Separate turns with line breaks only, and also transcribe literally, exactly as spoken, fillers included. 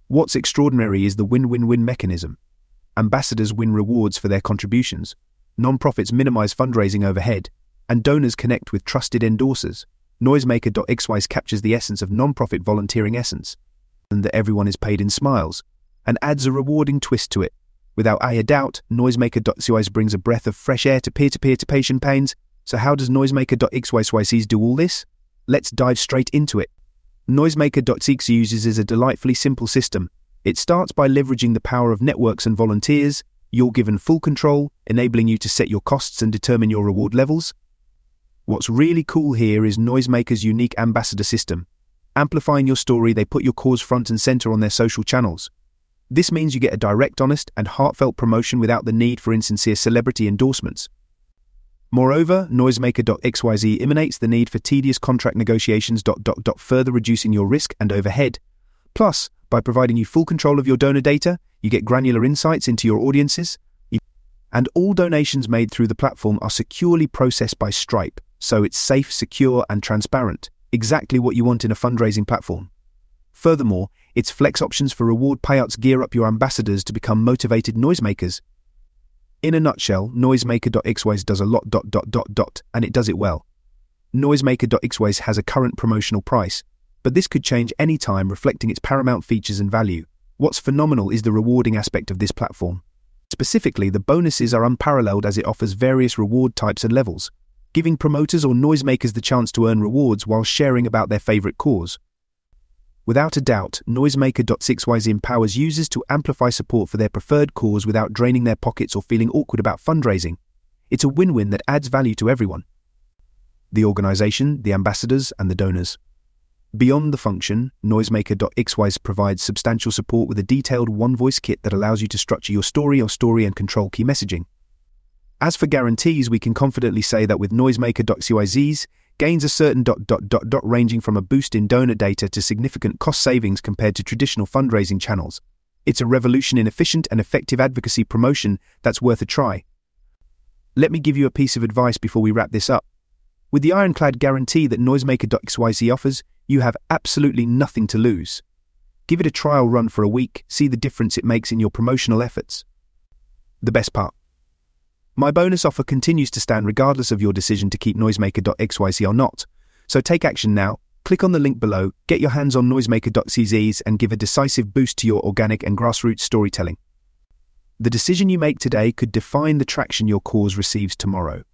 What's extraordinary is the win-win-win mechanism. Ambassadors win rewards for their contributions, non-profits minimize fundraising overhead, and donors connect with trusted endorsers. Noisemaker.xyz captures the essence of non-profit volunteering essence, and that everyone is paid in smiles, and adds a rewarding twist to it. Without a doubt, Noisemaker.xyz brings a breath of fresh air to peer-to-peer to patient pains. So how does Noisemaker.xyz do all this? Let's dive straight into it. Noisemaker.xyz uses a delightfully simple system. It starts by leveraging the power of networks and volunteers. You're given full control, enabling you to set your costs and determine your reward levels. What's really cool here is Noisemaker's unique ambassador system. Amplifying your story, they put your cause front and center on their social channels. This means you get a direct, honest, and heartfelt promotion without the need for insincere celebrity endorsements. Moreover, Noisemaker.xyz eliminates the need for tedious contract negotiations, further reducing your risk and overhead. Plus, by providing you full control of your donor data, you get granular insights into your audiences, and all donations made through the platform are securely processed by Stripe, so it's safe, secure, and transparent, exactly what you want in a fundraising platform. Furthermore, its flex options for reward payouts gear up your ambassadors to become motivated noisemakers. In a nutshell, Noisemaker.xyz does a lot dot dot dot dot, and it does it well. Noisemaker.xyz has a current promotional price, but this could change any time, reflecting its paramount features and value. What's phenomenal is the rewarding aspect of this platform. Specifically, the bonuses are unparalleled as it offers various reward types and levels, giving promoters or noisemakers the chance to earn rewards while sharing about their favorite cause. Without a doubt, Noisemaker.xyz empowers users to amplify support for their preferred cause without draining their pockets or feeling awkward about fundraising. It's a win-win that adds value to everyone: the organization, the ambassadors, and the donors. Beyond the function, Noisemaker.xyz provides substantial support with a detailed one-voice kit that allows you to structure your story or story and control key messaging. As for guarantees, we can confidently say that with Noisemaker.xyz, gains are certain dot dot dot dot ranging from a boost in donor data to significant cost savings compared to traditional fundraising channels. It's a revolution in efficient and effective advocacy promotion that's worth a try. Let me give you a piece of advice before we wrap this up. With the ironclad guarantee that Noisemaker.xyz offers, you have absolutely nothing to lose. Give it a trial run for a week, see the difference it makes in your promotional efforts. The best part: my bonus offer continues to stand regardless of your decision to keep Noisemaker.xyz or not. So take action now, click on the link below, get your hands on Noisemaker.xyz and give a decisive boost to your organic and grassroots storytelling. The decision you make today could define the traction your cause receives tomorrow.